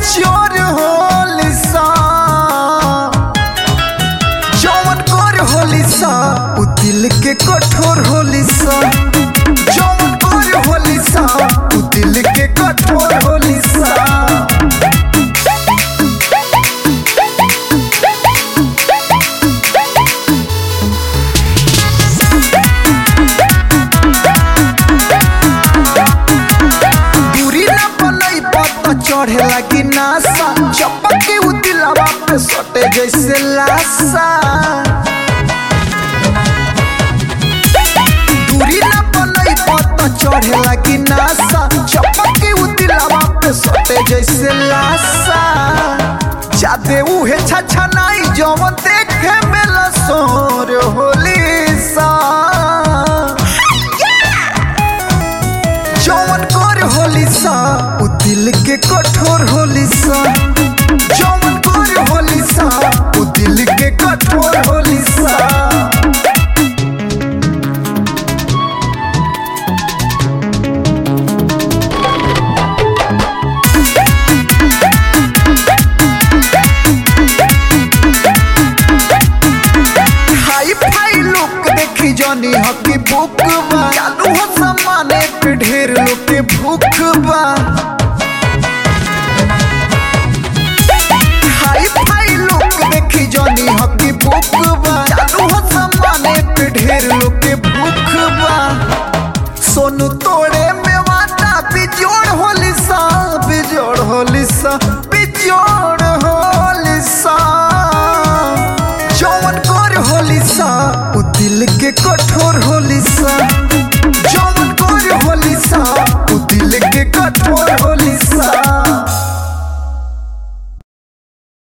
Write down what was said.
चोर होली सा जौन कर होली सा उ दिल के कठोर होली सा जौन कर होली सा उ दिल के कठोर होली सा। चढ़े लगी नासा चपके उ दिलवा पे सटे जैसे लासा दूरी ना बनई पता चढ़े लगी नासा चपके उ दिलवा पे सटे जैसे लासा जादे उहे छछनाई जवन देखे में लसोर होली सा जौन कर होली सा उ दिल के कठोर होली सा जौन कर होली सा उ दिल के कठोर होली सा। हाई फाई लुक देखी जानी हकी बुक बा चालू हो समाने पे ढेर लोग के भूख बा हाई फाई लुक देखी जानी हकी बुक बा चालू हो समाने पे ढेर लोग के भूख बा सोनू तोड़े में वादा बिजोड़ होली सा बिजोड़ होली सा बिजोड़ होली सा जौन कर होली सा उ दिल के कठोर होली सा।